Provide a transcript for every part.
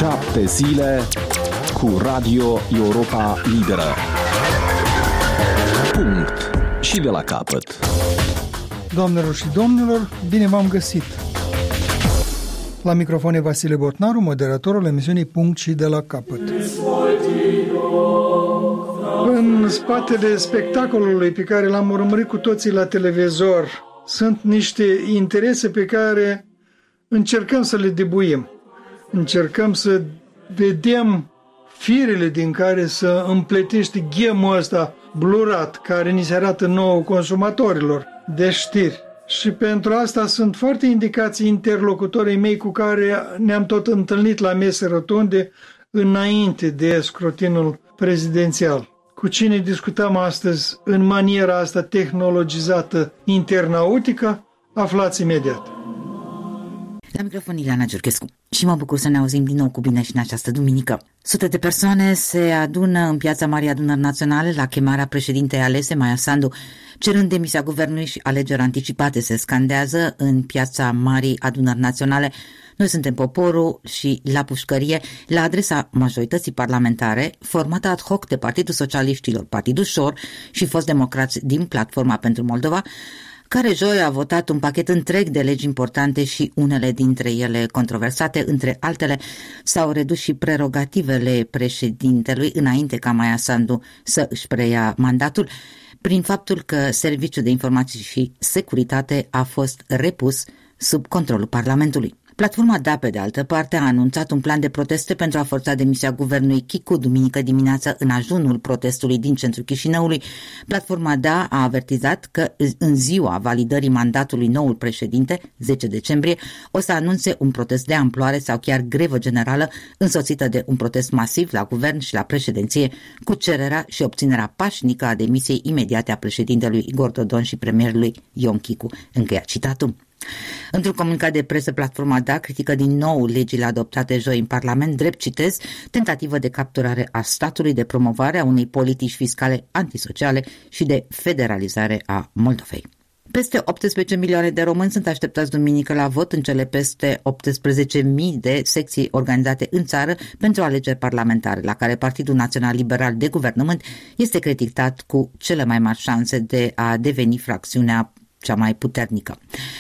7 zile cu Radio Europa Liberă. Punct. Și de la capăt. Doamnelor și domnilor, bine v-am găsit! La microfon e Vasile Botnaru, moderatorul emisiunii Punct și de la capăt. În spatele spectacolului pe care l-am urmărit cu toții la televizor sunt niște interese pe care încercăm să le debuim. Încercăm să vedem firele din care să împletește ghemul ăsta blurat care ni se arată nouă consumatorilor de știri. Și pentru asta sunt foarte indicați interlocutorii mei cu care ne-am tot întâlnit la mese rotunde înainte de scrutinul prezidențial. Cu cine discutăm astăzi în maniera asta tehnologizată internautică, aflați imediat. La microfon Ileana Giurchescu și mă bucur să ne auzim din nou cu bine și în această duminică. Sute de persoane se adună în Piața Marii Adunări Naționale la chemarea președintei alese, Maia Sandu, cerând demisia guvernului și alegeri anticipate. Se scandează în Piața Marii Adunări Naționale: noi suntem poporul și la pușcărie, la adresa majorității parlamentare formată ad hoc de Partidul Socialiștilor, Partidul Șor și Fost Democrați din Platforma pentru Moldova, care joi a votat un pachet întreg de legi importante și unele dintre ele controversate. Între altele, s-au redus și prerogativele președintelui înainte ca Maia Sandu să își preia mandatul, prin faptul că Serviciul de Informații și Securitate a fost repus sub controlul Parlamentului. Platforma DA, pe de altă parte, a anunțat un plan de proteste pentru a forța demisia guvernului Chicu duminică dimineață în ajunul protestului din centrul Chișinăului. Platforma DA a avertizat că în ziua validării mandatului noul președinte, 10 decembrie, o să anunțe un protest de amploare sau chiar grevă generală, însoțită de un protest masiv la guvern și la președinție, cu cererea și obținerea pașnică a demisiei imediate a președintelui Igor Dodon și premierului Ion Chicu. Încheia citatul. Într-un comunicat de presă, Platforma DA critică din nou legile adoptate joi în Parlament, drept, citez, tentativă de capturare a statului, de promovare a unei politici fiscale antisociale și de federalizare a Moldovei. Peste 18 milioane de români sunt așteptați duminică la vot în cele peste 18.000 de secții organizate în țară pentru alegeri parlamentare, la care Partidul Național Liberal de Guvernământ este criticat cu cele mai mari șanse de a deveni fracțiunea cea mai puternică.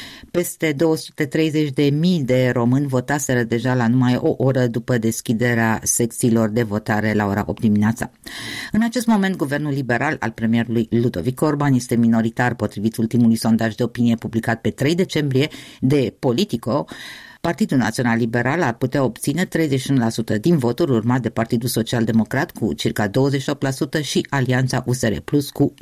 Peste 230.000 de români votaseră deja la numai o oră după deschiderea secțiilor de votare la ora 8 dimineața. În acest moment, guvernul liberal al premierului Ludovic Orban este minoritar, potrivit ultimului sondaj de opinie publicat pe 3 decembrie de Politico. Partidul Național Liberal ar putea obține 31% din voturi, urmat de Partidul Social Democrat cu circa 28% și Alianța USR Plus cu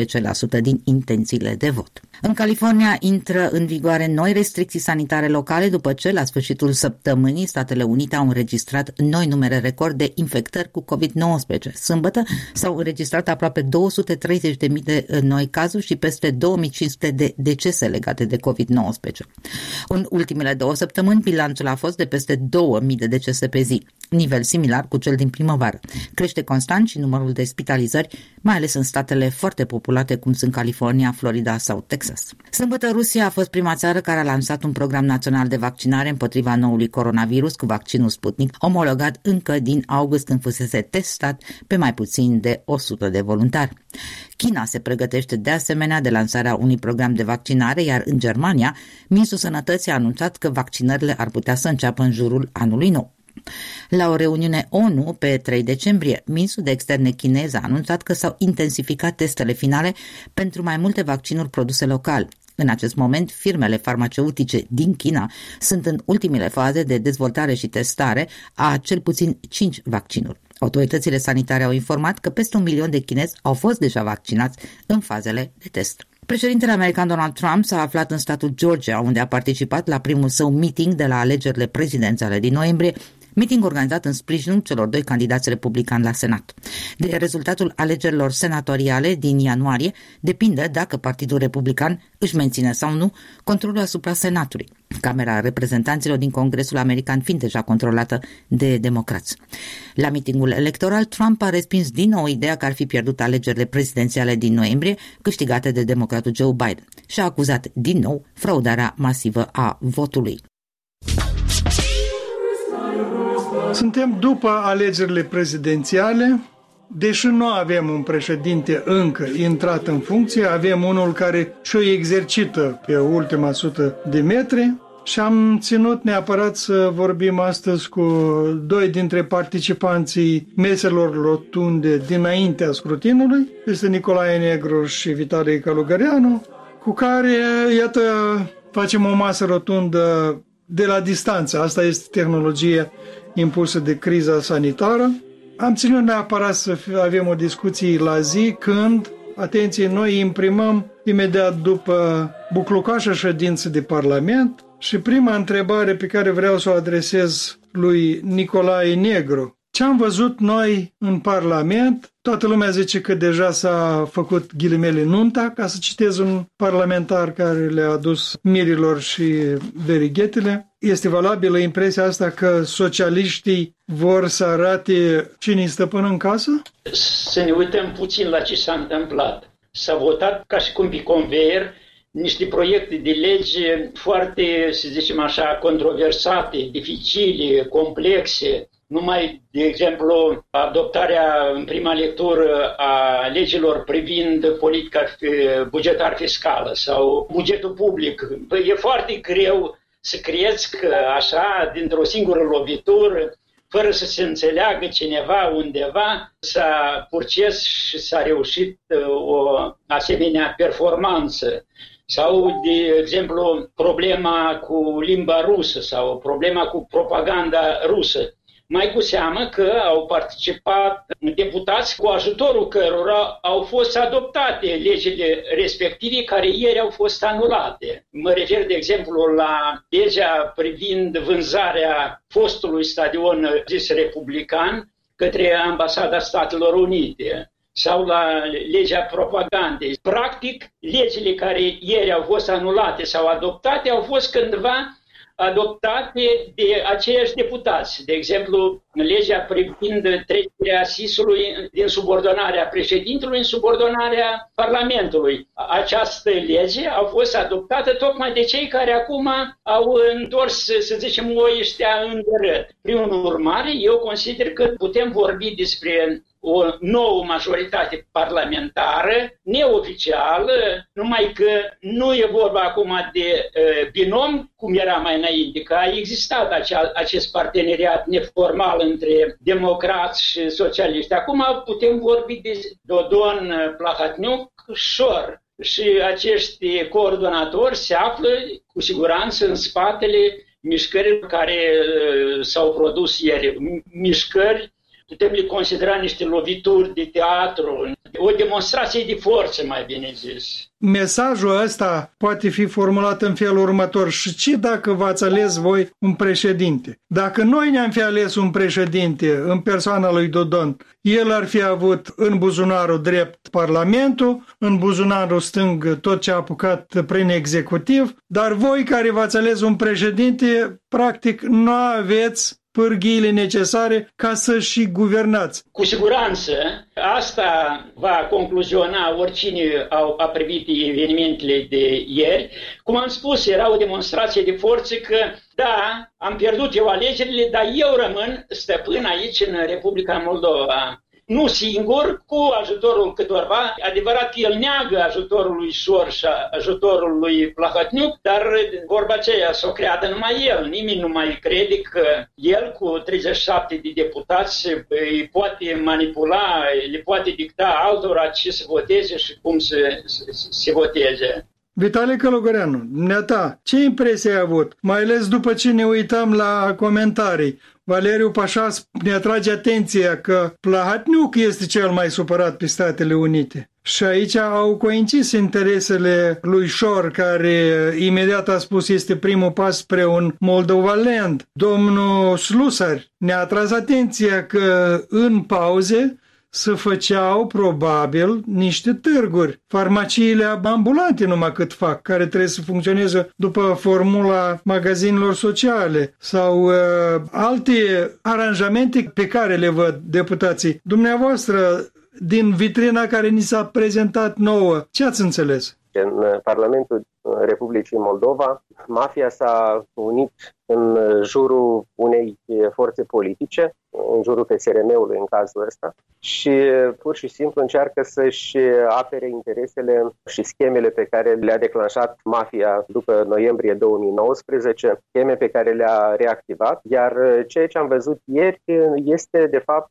16% din intențiile de vot. În California intră în vigoare noi restricții sanitare locale după ce, la sfârșitul săptămânii, Statele Unite au înregistrat noi numere record de infectări cu COVID-19. Sâmbătă s-au înregistrat aproape 230.000 de noi cazuri și peste 2.500 de decese legate de COVID-19. În ultimele 2 săptămâni, bilanțul a fost de peste 2.000 de decese pe zi, nivel similar cu cel din primăvară. Crește constant și numărul de spitalizări, mai ales în statele foarte populate cum sunt California, Florida sau Texas. Sâmbătă, Rusia a fost prima țară care a lansat un program național de vaccinare împotriva noului coronavirus cu vaccinul Sputnik, omologat încă din august, când fusese testat pe mai puțin de 100 de voluntari. China se pregătește de asemenea de lansarea unui program de vaccinare, iar în Germania, Ministrul Sănătății a anunțat că vaccinările ar putea să înceapă în jurul anului nou. La o reuniune ONU pe 3 decembrie, ministrul de externe chinez a anunțat că s-au intensificat testele finale pentru mai multe vaccinuri produse local. În acest moment, firmele farmaceutice din China sunt în ultimele faze de dezvoltare și testare a cel puțin 5 vaccinuri. Autoritățile sanitare au informat că peste 1 milion de chinezi au fost deja vaccinați în fazele de test. Președintele american Donald Trump s-a aflat în statul Georgia, unde a participat la primul său meeting de la alegerile prezidențiale din noiembrie, meeting organizat în sprijinul celor 2 candidați republicani la Senat. De rezultatul alegerilor senatoriale din ianuarie depinde dacă Partidul Republican își menține sau nu controlul asupra Senatului, Camera Reprezentanților din Congresul American fiind deja controlată de democrați. La mitingul electoral, Trump a respins din nou ideea că ar fi pierdut alegerile prezidențiale din noiembrie, câștigate de democratul Joe Biden, și a acuzat din nou fraudarea masivă a votului. Suntem după alegerile prezidențiale. Deși nu avem un președinte încă intrat în funcție, avem unul care și-o exercită pe ultima 100 de metri și am ținut neapărat să vorbim astăzi cu doi dintre participanții meselor rotunde dinaintea scrutinului. Este Nicolae Negru și Vitalie Călugăreanu, cu care, iată, facem o masă rotundă de la distanță. Asta este tehnologia impusă de criza sanitară. Am ținut neapărat să avem o discuție la zi când, atenție, noi imprimăm imediat după buclucașa ședință de Parlament și prima întrebare pe care vreau să o adresez lui Nicolae Negru. Ce am văzut noi în Parlament? Toată lumea zice că deja s-a făcut ghilimele nunta, ca să citez un parlamentar care le-a adus mirilor și verighetele. Este valabilă impresia asta că socialiștii vor să arate cine îi stăpân în casă? Să ne uităm puțin la ce s-a întâmplat. S-a votat ca și cum pe conveier niște proiecte de lege foarte, să zicem așa, controversate, dificile, complexe. Numai, de exemplu, adoptarea în prima lectură a legilor privind politica bugetar fiscală sau bugetul public. E foarte greu să crezi că așa, dintr-o singură lovitură, fără să se înțeleagă cineva undeva, s-a purces și s-a reușit o asemenea performanță. Sau, de exemplu, problema cu limba rusă sau problema cu propaganda rusă. Mai cu seamă că au participat deputați cu ajutorul cărora au fost adoptate legile respective care ieri au fost anulate. Mă refer, de exemplu, la legea privind vânzarea fostului stadion zis republican către Ambasada Statelor Unite sau la legea propagandei. Practic, legile care ieri au fost anulate sau adoptate au fost cândva adoptate de aceiași deputați. De exemplu, legea privind trecerea SIS-ului din subordonarea președintelui în subordonarea Parlamentului. Această lege a fost adoptată tocmai de cei care acum au întors, să zicem, oiștea în dărât. Prin urmare, eu consider că putem vorbi despre o nouă majoritate parlamentară, neoficială, numai că nu e vorba acum de binom, cum era mai înainte, că a existat acest parteneriat neformal între democrați și socialiști. Acum putem vorbi de Dodon, Plahatniuc, Șor. Și acești coordonatori se află cu siguranță în spatele mișcărilor care s-au produs ieri. Mișcări putem le considera niște lovituri de teatru, o demonstrație de forță, mai bine zis. Mesajul ăsta poate fi formulat în felul următor. Și ce dacă v-ați ales voi un președinte? Dacă noi ne-am fi ales un președinte în persoana lui Dodon, el ar fi avut în buzunarul drept Parlamentul, în buzunarul stâng tot ce a apucat prin executiv, dar voi care v-ați ales un președinte, practic nu aveți pârghiile necesare ca să și guvernați. Cu siguranță, asta va concluziona oricine a privit evenimentele de ieri. Cum am spus, era o demonstrație de forță că, da, am pierdut eu alegerile, dar eu rămân stăpân aici în Republica Moldova. Nu singur, cu ajutorul câtorva. Adevărat că el neagă ajutorul lui Șor și ajutorul lui Plahatniuc, dar vorba aceea s-o creadă numai el. Nimeni nu mai crede că el cu 37 de deputați îi poate manipula, le poate dicta altora ce să voteze și cum să se voteze. Vitalie Călugăreanu, dumneata, ce impresie ai avut? Mai ales după ce ne uităm la comentarii. Valeriu Pașas ne atrage atenția că Plahatniuc este cel mai supărat pe Statele Unite. Și aici au coincis interesele lui Șor, care imediat a spus este primul pas spre un Moldovaland. Domnul Slusar ne-a atras atenția că în pauze se făceau probabil niște târguri. Farmaciile ambulante numai cât fac, care trebuie să funcționeze după formula magazinelor sociale sau alte aranjamente pe care le văd deputații. Dumneavoastră, din vitrina care ni s-a prezentat nouă, ce ați înțeles? În Parlamentul Republicii Moldova, mafia s-a unit în jurul unei forțe politice, în jurul PSRM-ului în cazul ăsta, și pur și simplu încearcă să-și apere interesele și schemele pe care le-a declanșat mafia după noiembrie 2019, scheme pe care le-a reactivat, iar ceea ce am văzut ieri este de fapt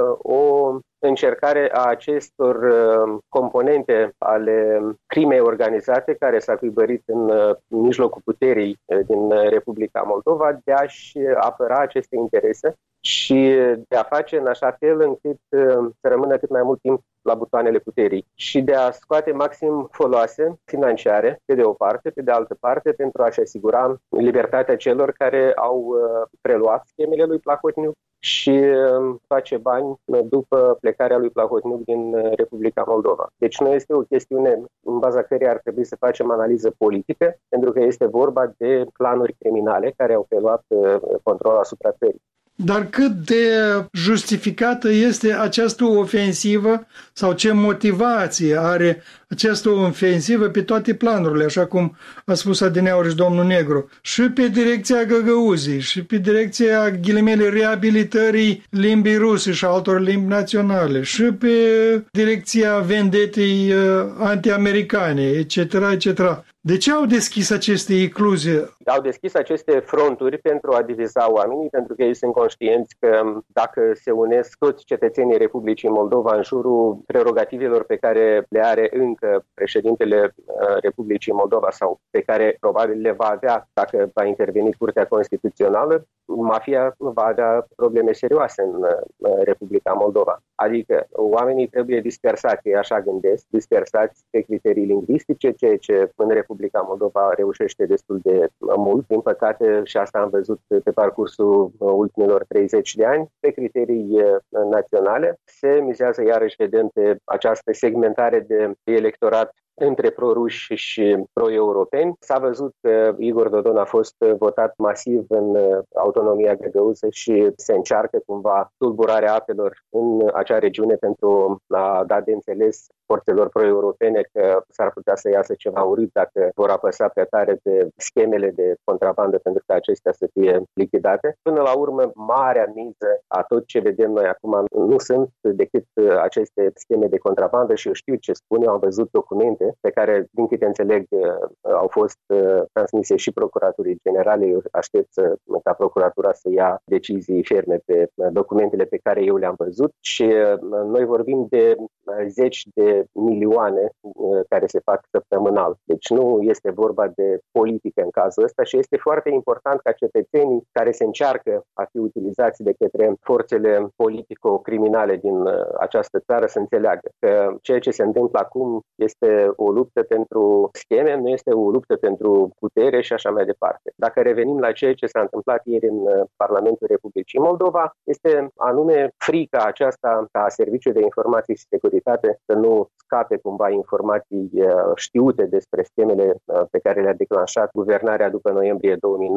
o încercare a acestor componente ale crimei organizate care s-a cuibărit în mijlocul puterii din Republica Moldova de a-și apăra aceste interese și de a face în așa fel încât să rămână cât mai mult timp la butoanele puterii și de a scoate maxim foloase financiare, pe de o parte, pe de altă parte, pentru a-și asigura libertatea celor care au preluat schemele lui Plahotniuc și face bani după plecarea lui Plahotniuc din Republica Moldova. Deci nu este o chestiune în baza căreia ar trebui să facem analiză politică, pentru că este vorba de clanuri criminale care au preluat controlul asupra țării. Dar cât de justificată este această ofensivă sau ce motivație are această ofensivă pe toate planurile, așa cum a spus adineauri și domnul Negru, și pe direcția Găgăuzii, și pe direcția ghilimele reabilitării limbii ruse și altor limbi naționale, și pe direcția vendetei anti-americane, etc., etc. De ce au deschis aceste ecluze? Au deschis aceste fronturi pentru a diviza oamenii, pentru că ei sunt conștienți că dacă se unesc toți cetățenii Republicii Moldova în jurul prerogativelor pe care le are încă președintele Republicii Moldova sau pe care probabil le va avea dacă va interveni Curtea Constituțională, mafia va avea probleme serioase în Republica Moldova. Adică oamenii trebuie dispersați, ei așa gândesc, dispersați pe criterii lingvistice, ceea ce în Republica Moldova reușește destul de mult. Din păcate, și asta am văzut pe parcursul ultimilor 30 de ani, pe criterii naționale, se mizează iarăși, vedem, pe această segmentare de electorat între proruși și pro-europeni. S-a văzut că Igor Dodon a fost votat masiv în autonomia găgăuză și se încearcă cumva tulburarea apelor în acea regiune pentru a da de înțeles forțelor pro-europene că s-ar putea să iasă ceva urât dacă vor apăsa pe tare pe schemele de contrabandă pentru că acestea să fie lichidate. Până la urmă, marea miză a tot ce vedem noi acum nu sunt decât aceste scheme de contrabandă și eu știu ce spun, eu am văzut documente pe care, din câte înțeleg, au fost transmise și Procuraturii Generale. Eu aștept ca Procuratura să ia decizii ferme pe documentele pe care eu le-am văzut și noi vorbim de zeci de milioane care se fac săptămânal. Deci nu este vorba de politică în cazul ăsta și este foarte important ca cetățenii care se încearcă a fi utilizați de către forțele politico-criminale din această țară să înțeleagă că ceea ce se întâmplă acum este o luptă pentru scheme, nu este o luptă pentru putere și așa mai departe. Dacă revenim la ceea ce s-a întâmplat ieri în Parlamentul Republicii Moldova, este anume frica aceasta ca Serviciul de Informații și Securitate să nu scape cumva informații știute despre schemele pe care le-a declanșat guvernarea după noiembrie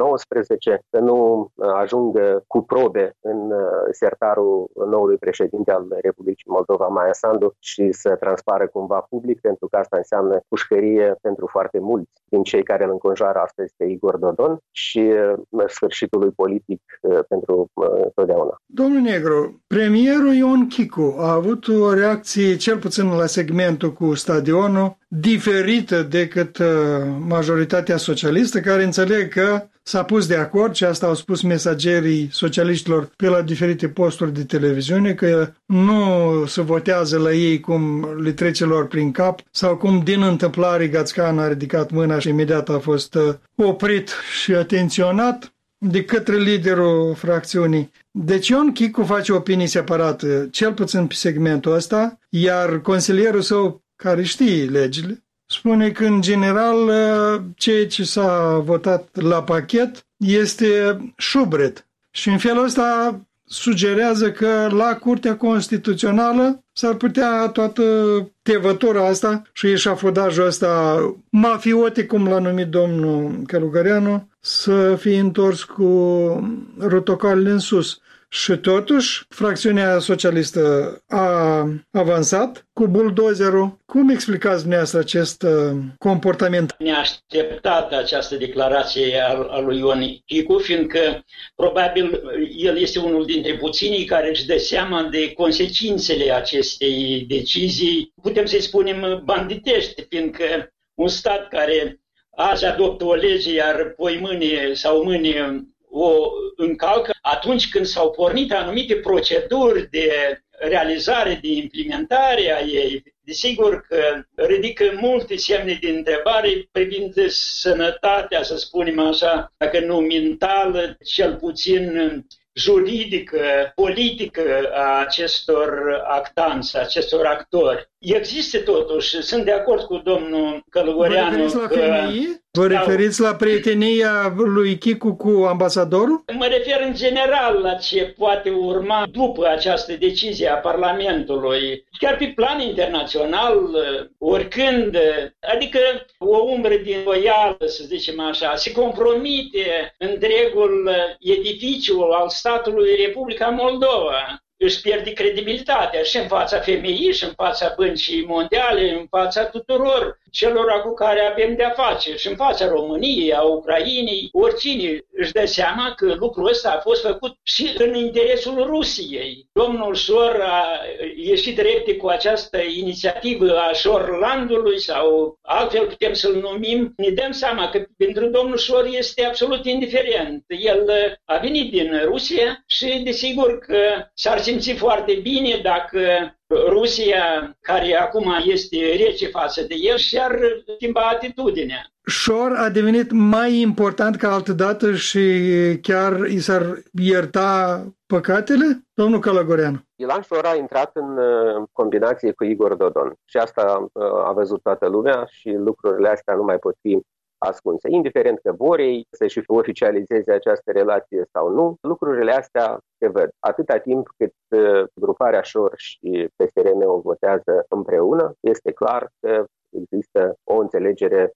2019, să nu ajungă cu probe în sertarul noului președinte al Republicii Moldova, Maia Sandu, și să transpară cumva public, pentru că asta înseamnă pușcărie pentru foarte mulți din cei care îl înconjoară astăzi pe Igor Dodon și sfârșitul lui politic pentru totdeauna. Domnul Negru, premierul Ion Chicu a avut o reacție, cel puțin la segmentul cu stadionul, diferită decât majoritatea socialistă, care înțeleg că s-a pus de acord, și asta au spus mesagerii socialiștilor pe la diferite posturi de televiziune, că nu se votează la ei cum le trece lor prin cap sau cum din întâmplare Gațcan a ridicat mâna și imediat a fost oprit și atenționat de către liderul fracțiunii. Deci Ion Chicu face opinii separate, cel puțin pe segmentul ăsta, iar consilierul său, care știe legile, spune că, în general, ceea ce s-a votat la pachet este șubret. Și în felul ăsta sugerează că la Curtea Constituțională s-ar putea toată tevătura asta și eșafodajul ăsta mafiote, cum l-a numit domnul Călugăreanu, să fie întors cu rotocalele în sus. Și totuși, fracțiunea socialistă a avansat cu buldozerul. Cum explicați dumneavoastră acest comportament? Neașteptată această declarație a lui Ion Chicu, fiindcă probabil el este unul dintre puținii care își dă seama de consecințele acestei decizii, putem să-i spunem banditești, fiindcă un stat care azi adoptă o lege, iar poi mâine sau mâine o încalcă, atunci când s-au pornit anumite proceduri de realizare, de implementare a ei, desigur că ridică multe semne de întrebare privind sănătatea, să spunem așa, dacă nu mentală, cel puțin juridică, politică a acestor actanți, a acestor actori. Există totuși, sunt de acord cu domnul Călugăreanu. Vă referiți la femei? Vă referiți la prietenia lui Chicu cu ambasadorul? Mă refer în general la ce poate urma după această decizie a Parlamentului, chiar pe plan internațional, oricând, adică o umbră din voială, să zicem așa, se compromite întregul edificiu al statului Republica Moldova. Își pierde credibilitatea și în fața femeii, și în fața băncii mondiale, în fața tuturor celor cu care avem de-a face, și în fața României, a Ucrainei, oricine își dă seama că lucrul ăsta a fost făcut și în interesul Rusiei. Domnul Șor a ieșit repede cu această inițiativă a Șorlandului sau altfel putem să-l numim. Ne dăm seama că pentru domnul Șor este absolut indiferent. El a venit din Rusia și desigur că s-ar simți foarte bine dacă Rusia, care acum este rece față de el, și-ar schimba atitudinea. Șor a devenit mai important ca altădată și chiar i s-ar ierta păcatele? Domnul Călugăreanu. Ilan Șor a intrat în combinație cu Igor Dodon și asta a văzut toată lumea și lucrurile astea nu mai pot fi ascunse. Indiferent că vor ei să-și oficializeze această relație sau nu, lucrurile astea se văd. Atâta timp cât gruparea Șor și PSRM-ul votează împreună, este clar că există o înțelegere,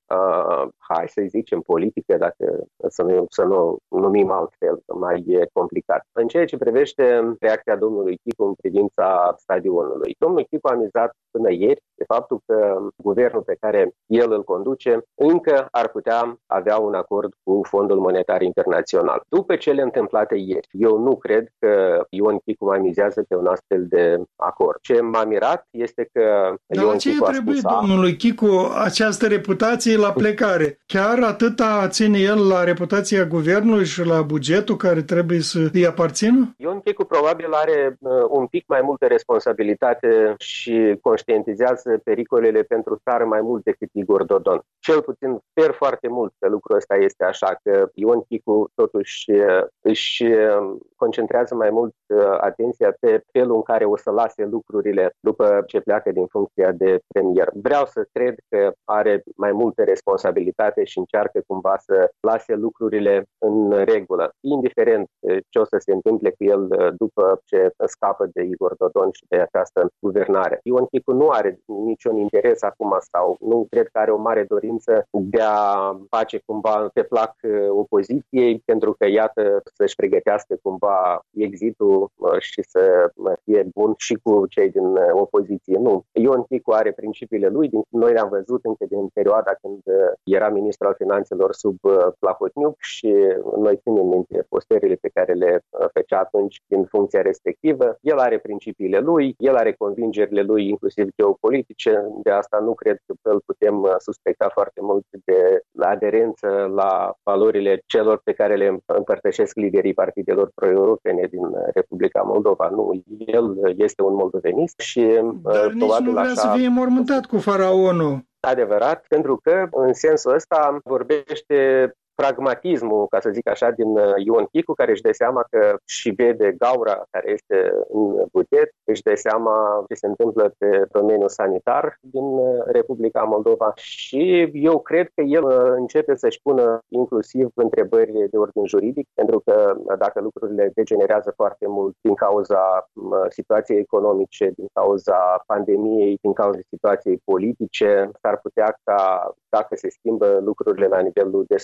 hai să zicem, politică, dacă să nu numim altfel, mai e complicat. În ceea ce privește reacția domnului Chicu în privința stadionului, domnul Chicu a mizat până ieri de faptul că guvernul pe care el îl conduce încă ar putea avea un acord cu Fondul Monetar Internațional. După cele întâmplate ieri, eu nu cred că Ion Chicu mai mizează pe un astfel de acord. Ce m-a mirat este că Ion Chicu a spus domnului Chicu această reputație la plecare. Chiar atâta ține el la reputația guvernului și la bugetul care trebuie să îi aparțină? Ion Chicu probabil are un pic mai multă responsabilitate și conștientizează pericolele pentru țară mai mult decât Igor Dodon. Cel puțin sper foarte mult că lucrul ăsta este așa, că Ion Chicu totuși își concentrează mai mult atenția pe felul în care o să lase lucrurile după ce pleacă din funcția de premier. Vreau să cred că are mai multă responsabilitate și încearcă cumva să lase lucrurile în regulă, indiferent ce o să se întâmple cu el după ce scapă de Igor Dodon și de această guvernare. Ion Chicu nu are niciun interes acum sau nu cred că are o mare dorință de a face cumva pe plac opoziției, pentru că iată să-și pregătească cumva exitul și să fie bun și cu cei din opoziție. Nu. Ion Chicu are principiile lui, noi le-am văzut încă din perioada când era ministru al finanțelor sub Plahotniuc și noi ținem minte postările pe care le făcea atunci din funcția respectivă. El are principiile lui, el are convingerile lui inclusiv geopolitice, de asta nu cred că îl putem suspecta foarte mult de aderență la valorile celor pe care le împărtășesc liderii partidelor pro-europene din Republica Moldova. Nu, el este un moldovenist și dar nici nu vrea să fie mormântat cu faraonul. Adevărat, pentru că în sensul ăsta vorbește pragmatismul, ca să zic așa, din Ion Chicu, care își dă seama că și vede gaura care este în buget, își dă seama ce se întâmplă pe domeniul sanitar din Republica Moldova și eu cred că el începe să-și pună inclusiv întrebări de ordin juridic, pentru că dacă lucrurile degenerează foarte mult din cauza situației economice, din cauza pandemiei, din cauza situației politice, s-ar putea ca, dacă se schimbă lucrurile la nivelul de sus,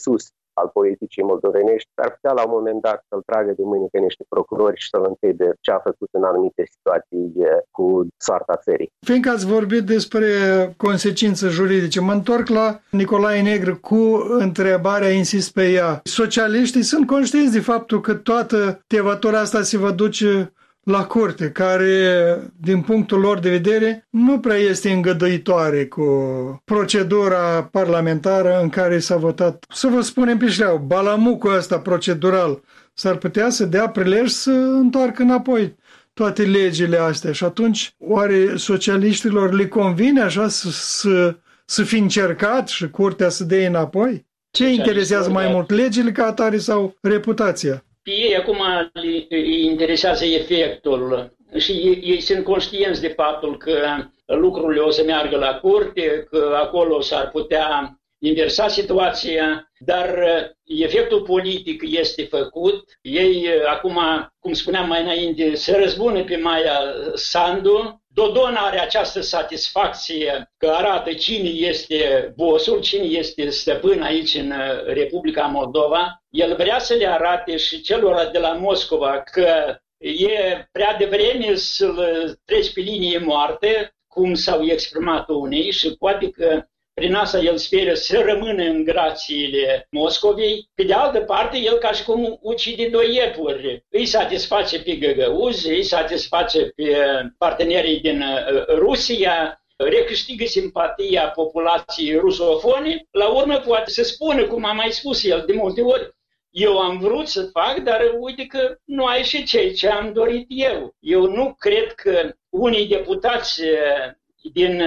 al politicii moldovenești, ar putea la un moment dat să-l tragă de mâini pe niște procurori și să-l întrebe ce a făcut în anumite situații cu soarta țării. Fiindcă ați vorbit despre consecințe juridice, mă întorc la Nicolae Negru cu întrebarea, insist pe ea. Socialiștii sunt conștienți de faptul că toată tevatura asta se va duce la curte, care, din punctul lor de vedere, nu prea este îngăduitoare cu procedura parlamentară în care s-a votat. Să vă spunem pe șleau, balamucul ăsta procedural s-ar putea să dea prilej să întoarcă înapoi toate legile astea. Și atunci, oare socialiștilor le convine așa să fi încercat și curtea să dea înapoi? Ce interesează mai mult, legile ca atare sau reputația? Ei acum îi interesează efectul și ei sunt conștienți de faptul că lucrurile o să meargă la curte, că acolo s-ar putea inversa situația, dar efectul politic este făcut. Ei acum, cum spuneam mai înainte, se răzbună pe Maia Sandu. Dodon are această satisfacție că arată cine este bossul, cine este stăpân aici în Republica Moldova. El vrea să le arate și celor de la Moscova că e prea devreme să-l treci pe linie moarte, cum s-au exprimat unii, și poate că prin asta el speră să rămână în grațiile Moscovei. Pe de altă parte, el ca și cum ucide doi iepuri. Îi satisface pe găgăuzi, îi satisface pe partenerii din Rusia, recâștigă simpatia populației rusofone. La urmă poate să spună, cum a mai spus el de multe ori, eu am vrut să fac, dar uite că nu a ieșit ce am dorit eu. Eu nu cred că unii deputați din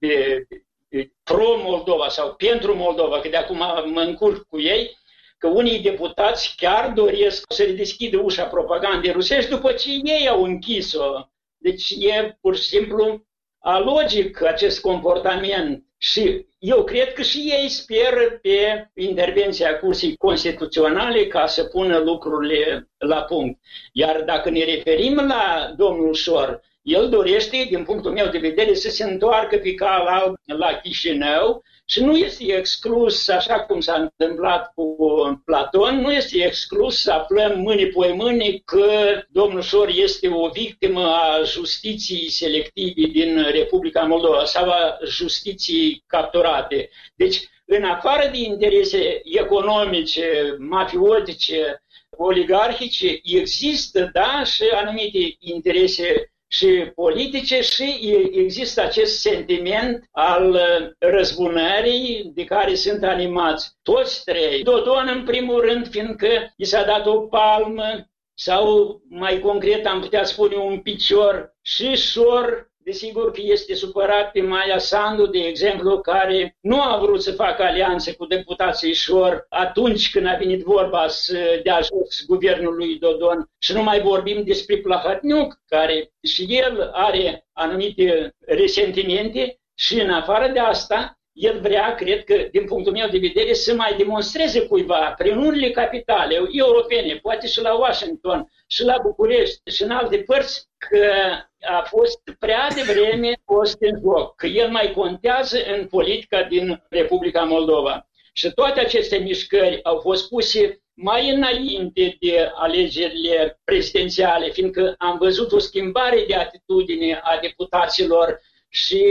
pro-Moldova sau pentru Moldova, că de acum mă încurc cu ei, că unii deputați chiar doresc să le deschidă ușa propagandei rusești după ce ei au închis-o. Deci e pur și simplu alogic acest comportament. Și eu cred că și ei speră pe intervenția Curții Constituționale ca să pună lucrurile la punct. Iar dacă ne referim la domnul Șor, el dorește, din punctul meu de vedere, să se întoarcă pe cal alb la Chișinău și nu este exclus, așa cum s-a întâmplat cu Platon, nu este exclus să aflăm mâine-poimâine că domnul Șor este o victimă a justiției selective din Republica Moldova sau a justiției capturate. Deci, în afară de interese economice, mafiotice, oligarhice, există, da, și anumite interese și politice și există acest sentiment al răzbunării de care sunt animați toți trei. Dodon în primul rând, fiindcă i s-a dat o palmă sau mai concret am putea spune un picior, și Șor, desigur că este supărat pe Maia Sandu, de exemplu, care nu a vrut să facă alianțe cu deputații Șor atunci când a venit vorba să dea jos guvernul lui Dodon. Și nu mai vorbim despre Plahotniuc, care și el are anumite resentimente și în afară de asta, el vrea, cred că, din punctul meu de vedere, să mai demonstreze cuiva prin unele capitale europene, poate și la Washington, și la București, și în alte părți, că a fost prea devreme fost în joc, că el mai contează în politica din Republica Moldova. Și toate aceste mișcări au fost puse mai înainte de alegerile prezidențiale, fiindcă am văzut o schimbare de atitudine a deputaților și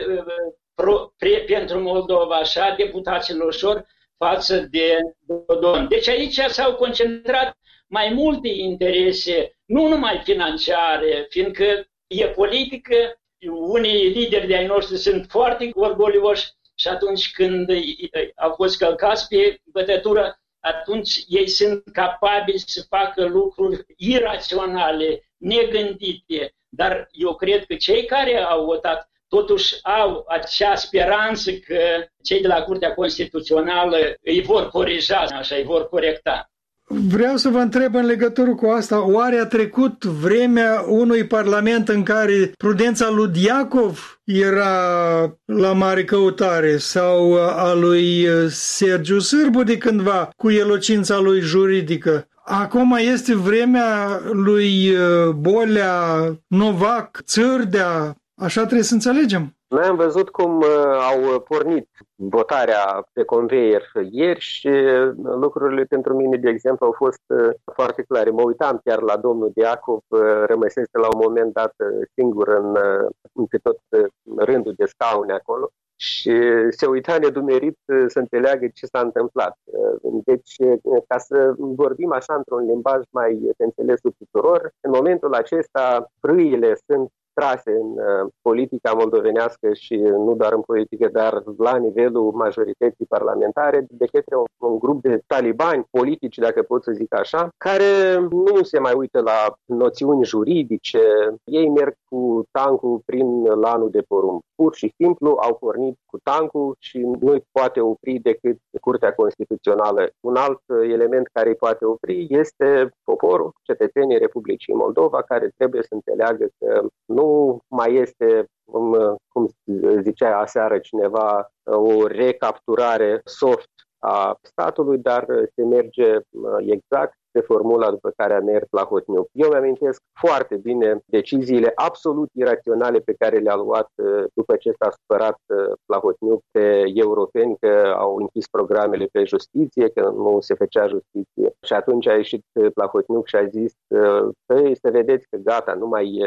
pentru Moldova și a deputaților Șor față de Dodon. Deci aici s-au concentrat mai multe interese, nu numai financiare, fiindcă e politică, unii lideri de-ai noștri sunt foarte orgolioși și atunci când au fost călcați pe bătătură, atunci ei sunt capabili să facă lucruri iraționale, negândite. Dar eu cred că cei care au votat totuși au acea speranță că cei de la Curtea Constituțională îi vor corija, așa, îi vor corecta. Vreau să vă întreb în legătură cu asta, oare a trecut vremea unui parlament în care prudența lui Diacov era la mare căutare sau a lui Sergiu Sârbu de cândva cu elocința lui juridică? Acum este vremea lui Bolea, Novac, Țârdea, așa trebuie să înțelegem. Noi am văzut cum au pornit votarea pe conveier ieri și lucrurile pentru mine, de exemplu, au fost foarte clare. Mă uitam chiar la domnul Diacov, rămăsese la un moment dat singur în tot rândul de scaune acolo și se uita nedumerit să înțeleagă ce s-a întâmplat. Deci, ca să vorbim așa într-un limbaj mai de înțelesul tuturor, în momentul acesta frâile sunt trase în politica moldovenească și nu doar în politică, dar la nivelul majorității parlamentare de către un grup de talibani politici, dacă pot să zic așa, care nu se mai uită la noțiuni juridice. Ei merg cu tancul prin lanul de porumb. Pur și simplu au pornit cu tancul și nu-i poate opri decât Curtea Constituțională. Un alt element care îi poate opri este poporul, cetățenii Republicii Moldova, care trebuie să înțeleagă că nu mai este, cum zicea aseară cineva, o recapturare soft a statului, dar se merge exact pe formula după care a mers Plahotniuc. Eu mi-amintesc foarte bine deciziile absolut iraționale pe care le-a luat după ce s-a supărat Plahotniuc pe europeni că au închis programele pe justiție, că nu se făcea justiție. Și atunci a ieșit Plahotniuc și a zis să vedeți că gata, nu mai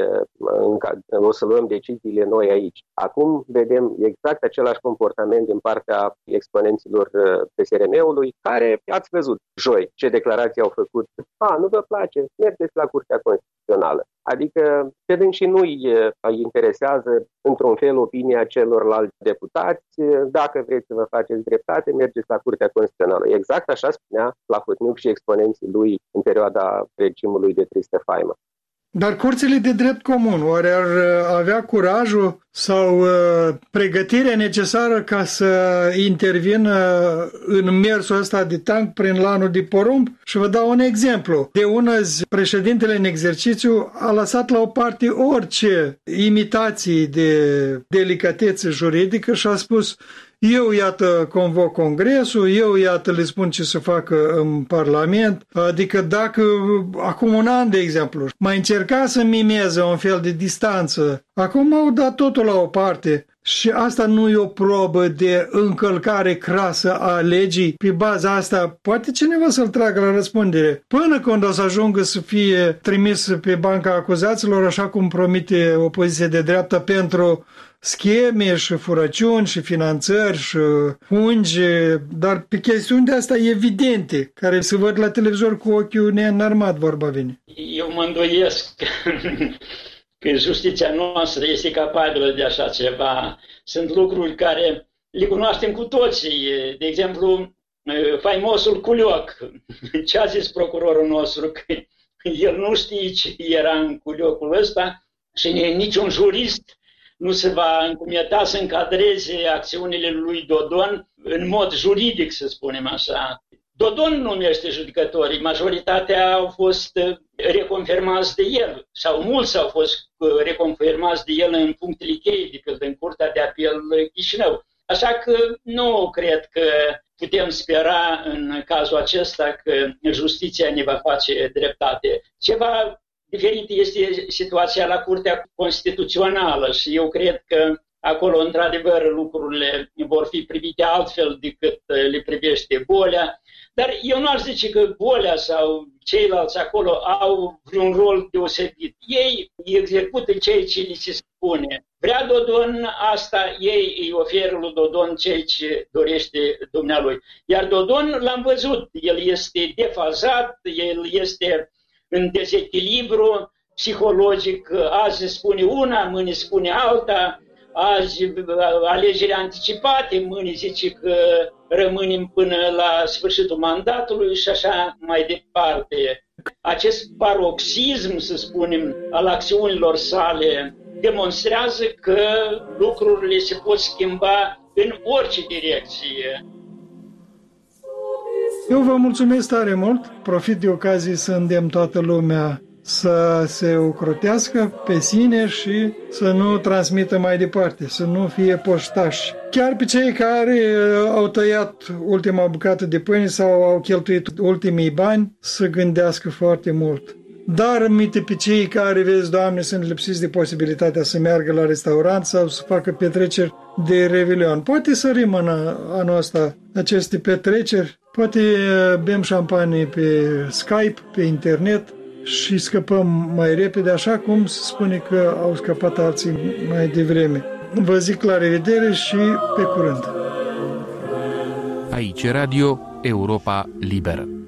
o să luăm deciziile noi aici. Acum vedem exact același comportament din partea exponenților PSRM-ului, care ați văzut joi ce declarații au făcut. Nu vă place, mergeți la Curtea Constituțională. Adică, pe și nu-i interesează într-un fel opinia celorlalți deputați, dacă vreți să vă faceți dreptate, mergeți la Curtea Constituțională. Exact așa spunea Plahotniuc și exponenții lui în perioada regimului de tristă faimă. Dar curțile de drept comun, oare ar avea curajul sau pregătirea necesară ca să intervină în mersul ăsta de tank prin lanul de porumb? Și vă dau un exemplu. De una zi, președintele în exercițiu a lăsat la o parte orice imitații de delicatețe juridică și a spus: eu, iată, convoc congresul, eu, iată, le spun ce să facă în Parlament. Adică dacă, acum un an, de exemplu, mai încerca să mimeze un fel de distanță, acum au dat totul la o parte. Și asta nu e o probă de încălcare crasă a legii. Pe baza asta, poate cineva să-l tragă la răspundere. Până când o să ajungă să fie trimis pe banca acuzaților, așa cum promite opoziția de dreapta, pentru scheme și furăciuni și finanțări și fungi, dar pe chestiuni de asta evidente, care se văd la televizor cu ochiul neînarmat, vorba vine. Eu mă îndoiesc că justiția noastră este capabilă de așa ceva. Sunt lucruri care le cunoaștem cu toții. De exemplu, faimosul Culioc. Ce a zis procurorul nostru? Că el nu știe ce era în Culiocul ăsta și niciun jurist nu se va încumieta să încadreze acțiunile lui Dodon în mod juridic, să spunem așa. Dodon numește judecătorii, majoritatea au fost reconfirmați de el, sau mulți au fost reconfirmați de el în punctele cheie, de pildă în Curtea de Apel Chișinău. Așa că nu cred că putem spera în cazul acesta că justiția ne va face dreptate. Ceva diferit este situația la Curtea Constituțională și eu cred că acolo, într-adevăr, lucrurile vor fi privite altfel decât le privește Bolea. Dar eu nu aș zice că Bolea sau ceilalți acolo au vreun rol deosebit. Ei execută ceea ce li se spune. Vrea Dodon asta, ei îi oferă lui Dodon ceea ce dorește dumnealui. Iar Dodon l-am văzut, el este defazat, el este în dezechilibru psihologic, azi spune una, mâine spune alta, azi alegeri anticipate, mâine zice că rămânem până la sfârșitul mandatului și așa mai departe. Acest paroxism, să spunem, al acțiunilor sale demonstrează că lucrurile se pot schimba în orice direcție. Eu vă mulțumesc tare mult, profit de ocazie să îndemn toată lumea să se ocrotească pe sine și să nu transmită mai departe, să nu fie poștași. Chiar pe cei care au tăiat ultima bucată de pâine sau au cheltuit ultimii bani, să gândească foarte mult. dar aminte pe cei care, vezi, Doamne, sunt lipsiți de posibilitatea să meargă la restaurant sau să facă petreceri de Revelion. Poate sărim în anul ăsta aceste petreceri, poate bem șampanie pe Skype, pe internet și scăpăm mai repede, așa cum se spune că au scăpat alții mai devreme. Vă zic la revedere și pe curând! Aici Radio Europa Liberă.